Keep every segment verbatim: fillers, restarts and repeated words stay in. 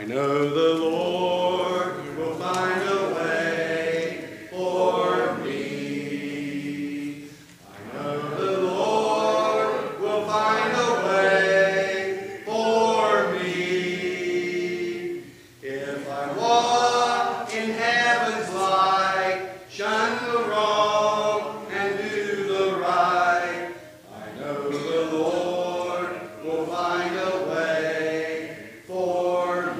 I know the Lord will find a way for me. I know the Lord will find a way for me. If I walk in heaven's light, shun the wrong and do the right, I know the Lord will find a way for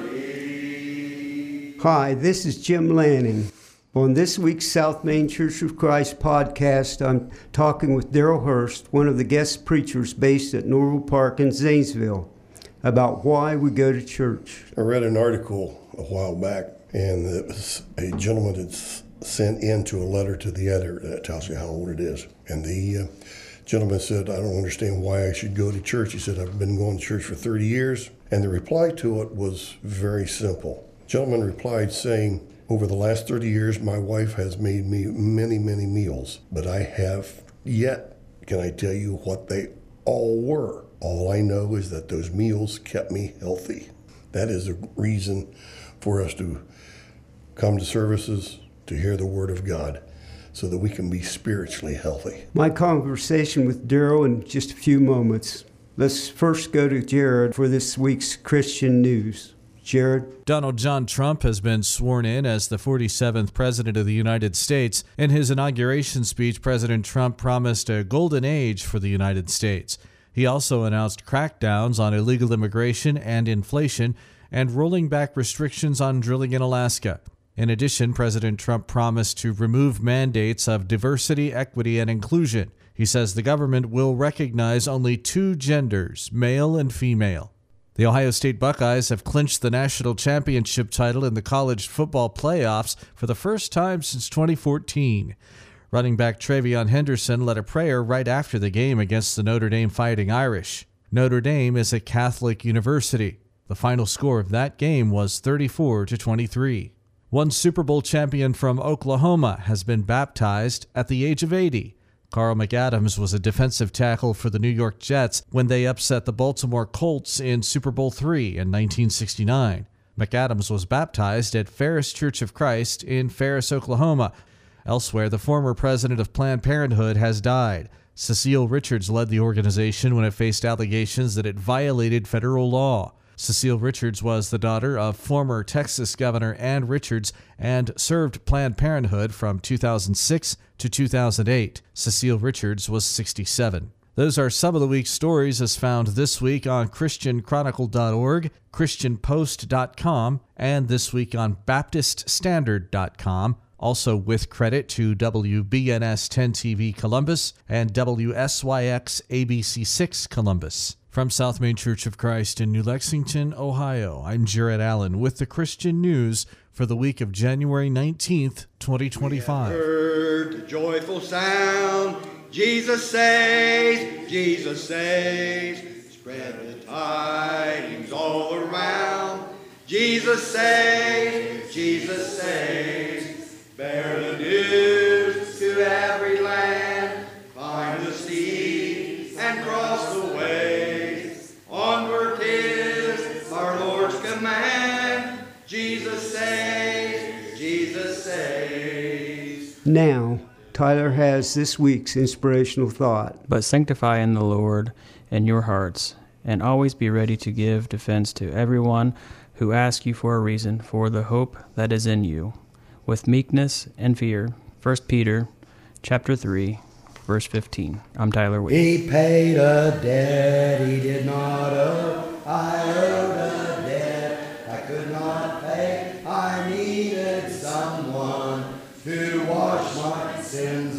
me. Hi, this is Jim Lanning. On this week's South Main Church of Christ podcast, I'm talking with Darrell Hurst, one of the guest preachers based at Norwell Park in Zanesville, about why we go to church. I read an article a while back, and it was a gentleman had sent into a letter to the editor that tells you how old it is. And the uh, gentleman said, I don't understand why I should go to church. He said, I've been going to church for thirty years. And the reply to it was very simple. The gentleman replied saying, over the last thirty years, my wife has made me many, many meals, but I have yet, can I tell you what they all were? All I know is that those meals kept me healthy. That is a reason for us to come to services, to hear the Word of God, so that we can be spiritually healthy. My conversation with Darrell in just a few moments. Let's first go to Jared for this week's Christian news. Jared? Donald John Trump has been sworn in as the forty-seventh President of the United States. In his inauguration speech, President Trump promised a golden age for the United States. He also announced crackdowns on illegal immigration and inflation and rolling back restrictions on drilling in Alaska. In addition, President Trump promised to remove mandates of diversity, equity, and inclusion. He says the government will recognize only two genders, male and female. The Ohio State Buckeyes have clinched the national championship title in the college football playoffs for the first time since twenty fourteen. Running back Travion Henderson led a prayer right after the game against the Notre Dame Fighting Irish. Notre Dame is a Catholic university. The final score of that game was thirty-four to twenty-three. One Super Bowl champion from Oklahoma has been baptized at the age of eighty. Carl McAdams was a defensive tackle for the New York Jets when they upset the Baltimore Colts in Super Bowl three in nineteen sixty-nine. McAdams was baptized at Ferris Church of Christ in Ferris, Oklahoma. Elsewhere, the former president of Planned Parenthood has died. Cecile Richards led the organization when it faced allegations that it violated federal law. Cecile Richards was the daughter of former Texas Governor Ann Richards and served Planned Parenthood from two thousand six to two thousand eight. Cecile Richards was sixty-seven. Those are some of the week's stories as found this week on Christian Chronicle dot org, Christian Post dot com, and this week on Baptist Standard dot com. Also with credit to W B N S ten T V Columbus and W S Y X A B C six Columbus. From South Main Church of Christ in New Lexington, Ohio, I'm Jared Allen with the Christian News for the week of January nineteenth, twenty twenty-five. We have heard the joyful sound, Jesus saves, Jesus saves. Spread the tidings all around. Jesus saves, Jesus saves. Bear the news to every land. Find the steed and cross the way. Onward is our Lord's command. Jesus saves, Jesus saves. Now, Tyler has this week's inspirational thought. But sanctify in the Lord in your hearts, and always be ready to give defense to everyone who asks you for a reason for the hope that is in you, with meekness and fear. First Peter chapter three. Verse fifteen. I'm Tyler Wade. He paid a debt he did not owe. I owed a debt I could not pay. I needed someone to wash my sins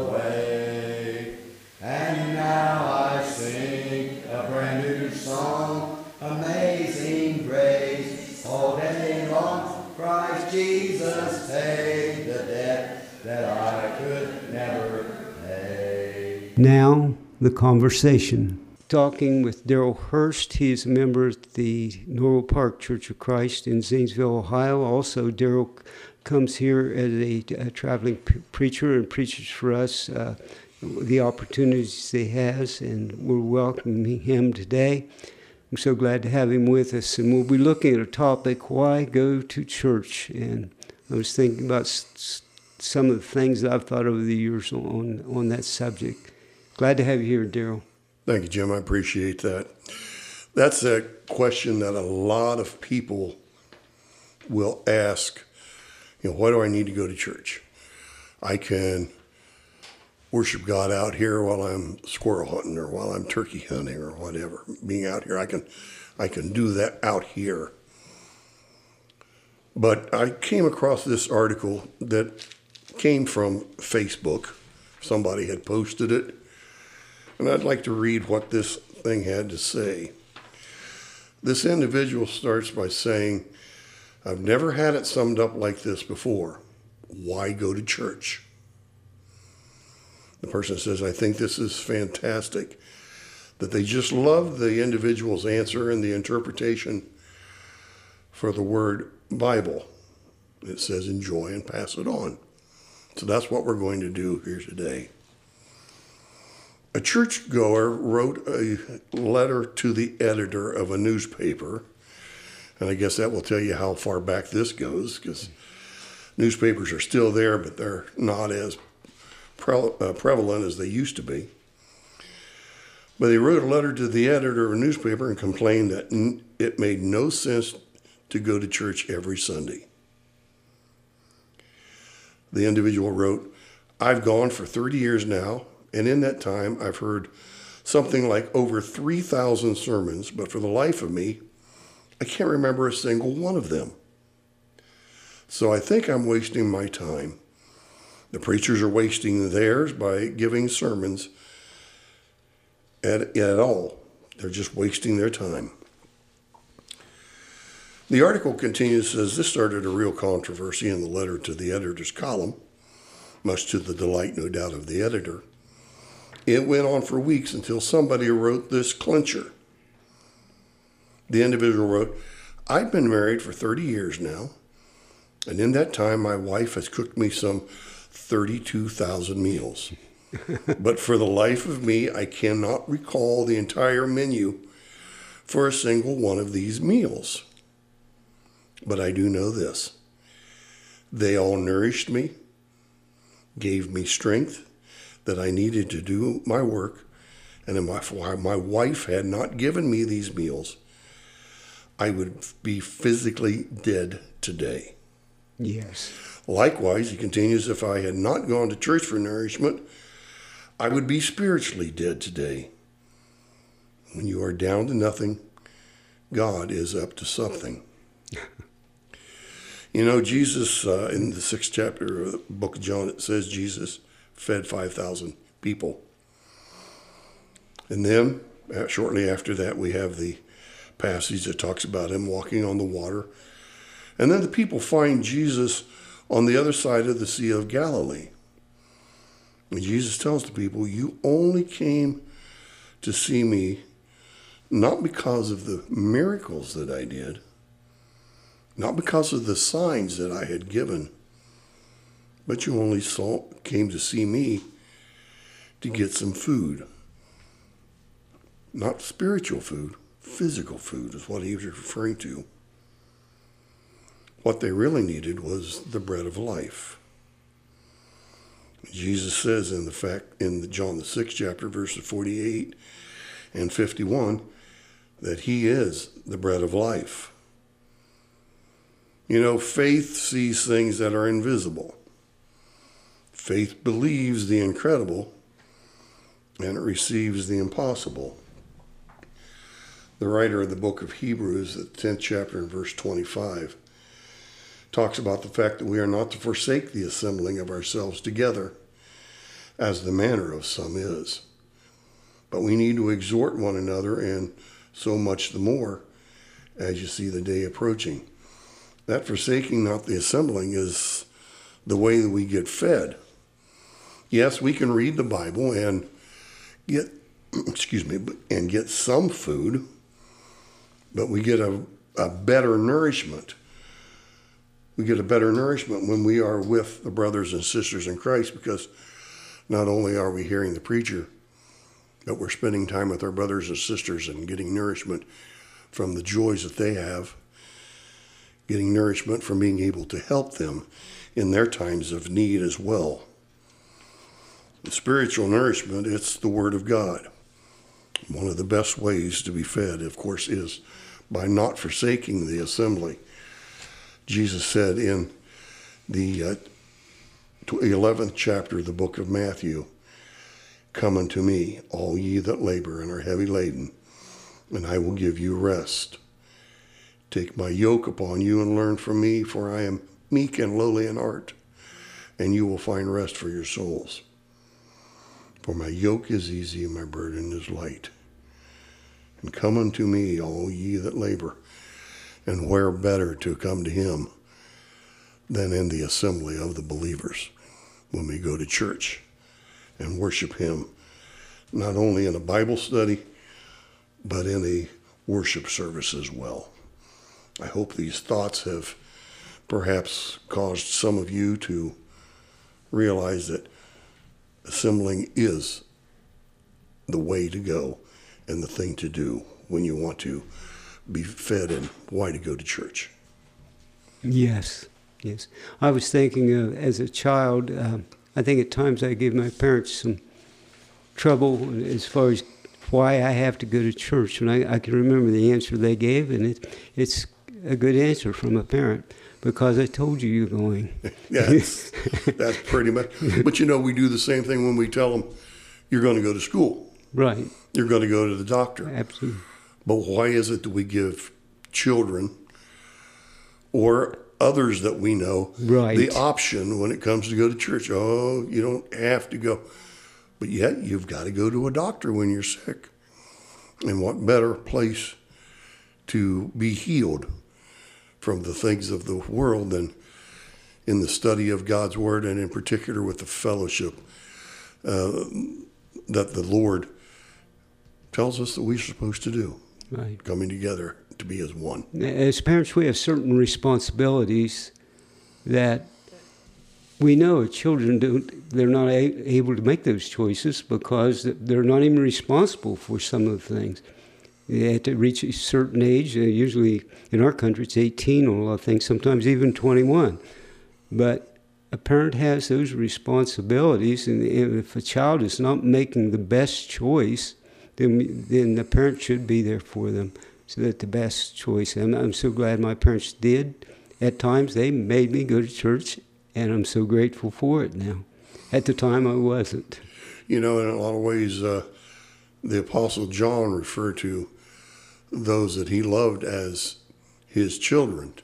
away. And now I sing a brand new song, Amazing Grace. All day long, Christ Jesus paid the debt that I could never pay. Now, the conversation. Talking with Darrell Hurst. He is a member of the Norwell Park Church of Christ in Zanesville, Ohio. Also, Darrell comes here as a, a traveling p- preacher and preaches for us uh, the opportunities he has, and we're welcoming him today. I'm so glad to have him with us. And we'll be looking at a topic, why go to church? And I was thinking about s- some of the things that I've thought over the years on, on that subject. Glad to have you here, Daryl. Thank you, Jim. I appreciate that. That's a question that a lot of people will ask. You know, why do I need to go to church? I can worship God out here while I'm squirrel hunting or while I'm turkey hunting or whatever. Being out here, I can, I can do that out here. But I came across this article that came from Facebook. Somebody had posted it. And I'd like to read what this thing had to say. This individual starts by saying, I've never had it summed up like this before. Why go to church? The person says, I think this is fantastic. That they just love the individual's answer and the interpretation for the word Bible. It says enjoy and pass it on. So that's what we're going to do here today. A churchgoer wrote a letter to the editor of a newspaper, and I guess that will tell you how far back this goes, because newspapers are still there, but they're not as pre- uh, prevalent as they used to be. But he wrote a letter to the editor of a newspaper and complained that n- it made no sense to go to church every Sunday. The individual wrote, I've gone for thirty years now, and in that time, I've heard something like over three thousand sermons, but for the life of me, I can't remember a single one of them. So I think I'm wasting my time. The preachers are wasting theirs by giving sermons at, at all. They're just wasting their time. The article continues, says this started a real controversy in the letter to the editor's column, much to the delight, no doubt, of the editor. It went on for weeks until somebody wrote this clincher. The individual wrote, I've been married for thirty years now, and in that time my wife has cooked me some thirty-two thousand meals. But for the life of me, I cannot recall the entire menu for a single one of these meals. But I do know this. They all nourished me, gave me strength that I needed to do my work, and if my, my wife had not given me these meals, I would be physically dead today. Yes. Likewise, he continues, if I had not gone to church for nourishment, I would be spiritually dead today. When you are down to nothing, God is up to something. You know, Jesus, uh, in the sixth chapter of the book of John, it says Jesus fed five thousand people. And then, uh, shortly after that, we have the passage that talks about him walking on the water. And then the people find Jesus on the other side of the Sea of Galilee. And Jesus tells the people, you only came to see me not because of the miracles that I did, not because of the signs that I had given, but you only saw, came to see me to get some food. Not spiritual food, physical food is what he was referring to. What they really needed was the bread of life. Jesus says in the fact in the John the sixth chapter, verses forty-eight and fifty-one, that he is the bread of life. You know, faith sees things that are invisible. Faith believes the incredible, and it receives the impossible. The writer of the book of Hebrews, the tenth chapter and verse twenty-five, talks about the fact that we are not to forsake the assembling of ourselves together, as the manner of some is. But we need to exhort one another, and so much the more as you see the day approaching. That forsaking not the assembling is the way that we get fed. Yes, we can read the Bible and get, excuse me, and get some food, but we get a, a better nourishment. We get a better nourishment when we are with the brothers and sisters in Christ, because not only are we hearing the preacher, but we're spending time with our brothers and sisters and getting nourishment from the joys that they have, getting nourishment from being able to help them in their times of need as well. The spiritual nourishment, it's the Word of God. One of the best ways to be fed, of course, is by not forsaking the assembly. Jesus said in the uh, eleventh chapter of the book of Matthew, "Come unto me, all ye that labor and are heavy laden, and I will give you rest. Take my yoke upon you and learn from me, for I am meek and lowly in heart, and you will find rest for your souls. For my yoke is easy and my burden is light. And come unto me, all ye that labor." And where better to come to him than in the assembly of the believers when we go to church and worship him, not only in a Bible study, but in a worship service as well. I hope these thoughts have perhaps caused some of you to realize that assembling is the way to go and the thing to do when you want to be fed and why to go to church. Yes, yes. I was thinking of, as a child, uh, I think at times I gave my parents some trouble as far as why I have to go to church. And I, I can remember the answer they gave, and it, it's a good answer from a parent, because I told you you're going. Yeah, that's, that's pretty much. But you know, we do the same thing when we tell them, you're going to go to school. Right. You're going to go to the doctor. Absolutely. But why is it that we give children or others that we know right. the option when it comes to go to church? Oh, you don't have to go. But yet you've got to go to a doctor when you're sick. And what better place to be healed from the things of the world than in the study of God's Word, and in particular with the fellowship uh, that the Lord tells us that we're supposed to do. Right. Coming together to be as one. As parents, we have certain responsibilities that we know children don't, they're not a, able to make those choices because they're not even responsible for some of the things. They have to reach a certain age, uh, usually in our country it's eighteen or a lot of things, sometimes even twenty-one. But a parent has those responsibilities, and if a child is not making the best choice, then, then the parent should be there for them so that the best choice. And I'm so glad my parents did. At times they made me go to church, and I'm so grateful for it now. At the time I wasn't. You know, in a lot of ways, uh, the Apostle John referred to those that he loved as his children.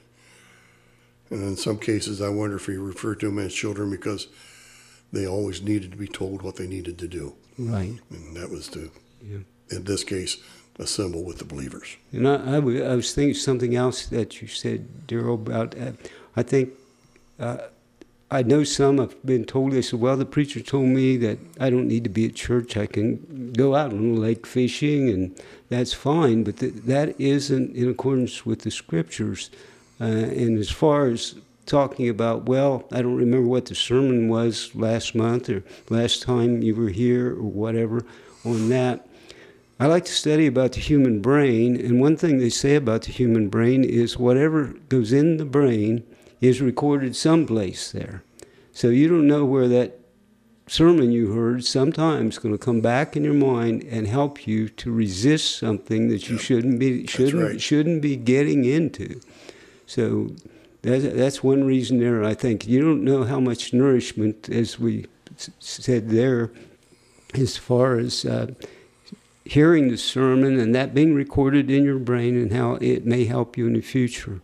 And in some cases, I wonder if he referred to them as children because they always needed to be told what they needed to do. Right. And that was to, yeah. in this case, assemble with the believers. And I, I, w- I was thinking something else that you said, Daryl, about, uh, I think, uh, I know some have been told this. Well, the preacher told me that I don't need to be at church. I can go out on the lake fishing, and that's fine. But th- that isn't in accordance with the scriptures. Uh, and as far as talking about, well, I don't remember what the sermon was last month or last time you were here or whatever on that. I like to study about the human brain, and one thing they say about the human brain is whatever goes in the brain is recorded someplace there. So you don't know where that sermon you heard sometimes going to come back in your mind and help you to resist something that you yep. shouldn't be shouldn't right. shouldn't be getting into. So that's, that's one reason there, I think. You don't know how much nourishment, as we said there, as far as uh, hearing the sermon and that being recorded in your brain and how it may help you in the future.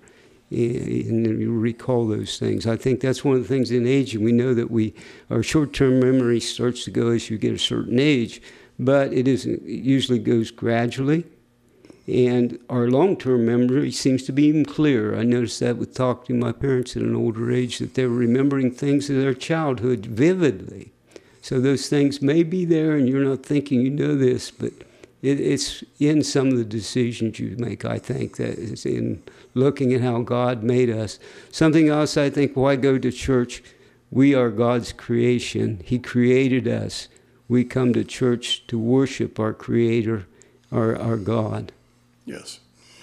And you recall those things. I think that's one of the things in aging. We know that we our short-term memory starts to go as you get a certain age, but it isn't. It usually goes gradually, and our long-term memory seems to be even clearer. I noticed that with talking to my parents at an older age, that they were remembering things of their childhood vividly. So those things may be there, and you're not thinking you know this, but It, it's in some of the decisions you make, I think, that is in looking at how God made us. Something else, I think, why go to church? We are God's creation. He created us. We come to church to worship our Creator, our, our God. Yes.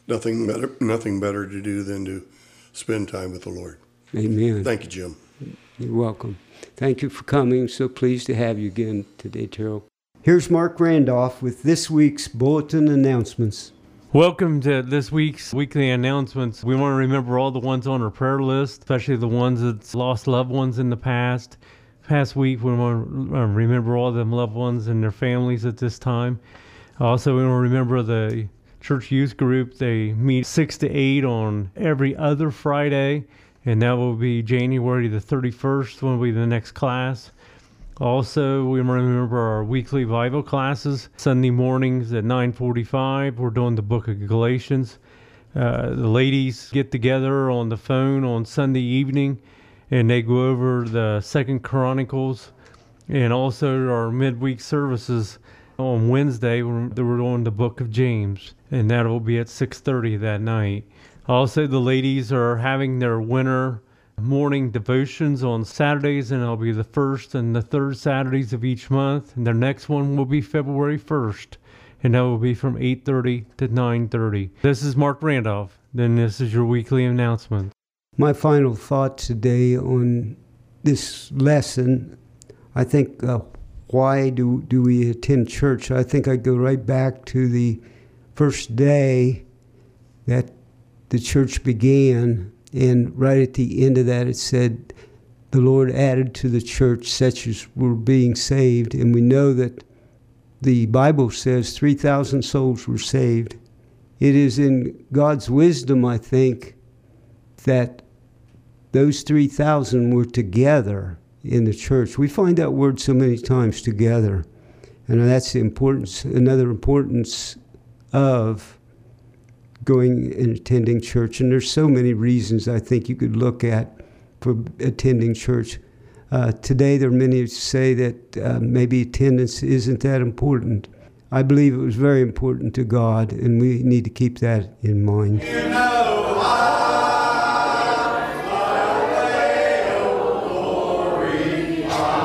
nothing better, nothing better to do than to spend time with the Lord. Amen. Thank you, Jim. You're welcome. Thank you for coming. So pleased to have you again today, Terrell. Here's Mark Randolph with this week's bulletin announcements. Welcome to this week's weekly announcements. We want to remember all the ones on our prayer list, especially the ones that's lost loved ones in the past. Past week, we want to remember all them loved ones and their families at this time. Also, we want to remember the church youth group. They meet six to eight on every other Friday, and that will be January the thirty-first when will be the next class. Also, we want to remember our weekly Bible classes. Sunday mornings at nine forty-five, we're doing the book of Galatians. Uh, the ladies get together on the phone on Sunday evening, and they go over the Second Chronicles, and also our midweek services on Wednesday, we're doing the book of James, and that will be at six thirty that night. Also, the ladies are having their winter morning devotions on Saturdays, and it'll be the first and the third Saturdays of each month, and their next one will be February first, and that will be from eight thirty to nine thirty. This is Mark Randolph. Then this is your weekly announcement. My final thought today on this lesson, I think, uh, why do, do we attend church? I think I go right back to the first day that the church began. And right at the end of that, it said, the Lord added to the church such as were being saved. And we know that the Bible says three thousand souls were saved. It is in God's wisdom, I think, that those three thousand were together in the church. We find that word so many times, together. And that's the importance, another importance of going and attending church. And there's so many reasons I think you could look at for attending church. Uh, today there are many who say that uh, maybe attendance isn't that important. I believe it was very important to God, and we need to keep that in mind. You know I fly away, oh glory,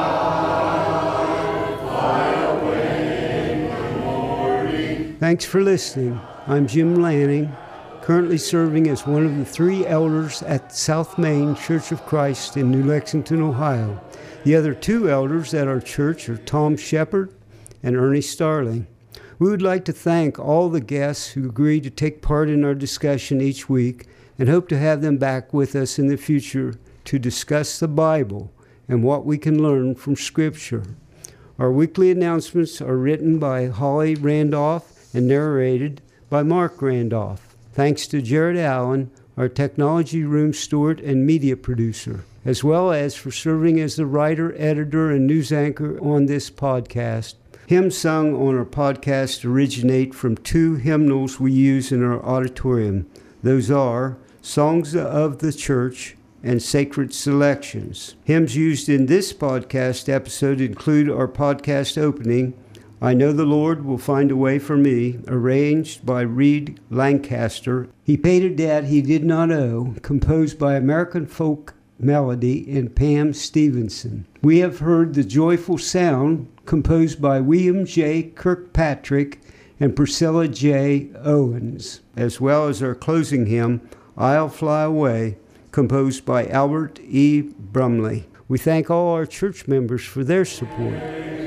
I fly away, glory. Thanks for listening. I'm Jim Lanning, currently serving as one of the three elders at South Main Church of Christ in New Lexington, Ohio. The other two elders at our church are Tom Shepard and Ernie Starling. We would like to thank all the guests who agreed to take part in our discussion each week and hope to have them back with us in the future to discuss the Bible and what we can learn from Scripture. Our weekly announcements are written by Holly Randolph and narrated by Mark Randolph. Thanks to Jared Allen, our technology room steward and media producer, as well as for serving as the writer, editor, and news anchor on this podcast. Hymns sung on our podcast originate from two hymnals we use in our auditorium. Those are Songs of the Church and Sacred Selections. Hymns used in this podcast episode include our podcast opening, I Know the Lord Will Find a Way for Me, arranged by Reed Lancaster. He Paid a Debt He Did Not Owe, composed by American Folk Melody and Pam Stevenson. We have heard The Joyful Sound, composed by William J. Kirkpatrick and Priscilla J. Owens, as well as our closing hymn, I'll Fly Away, composed by Albert E. Brumley. We thank all our church members for their support.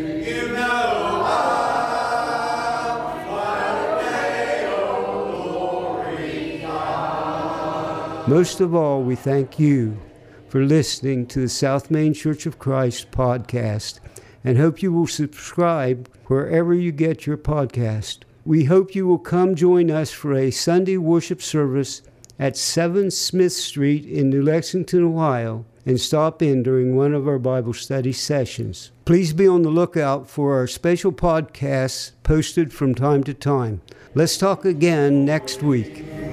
Most of all, we thank you for listening to the South Main Church of Christ podcast and hope you will subscribe wherever you get your podcast. We hope you will come join us for a Sunday worship service at seven Smith Street in New Lexington, Ohio, and stop in during one of our Bible study sessions. Please be on the lookout for our special podcasts posted from time to time. Let's talk again next week.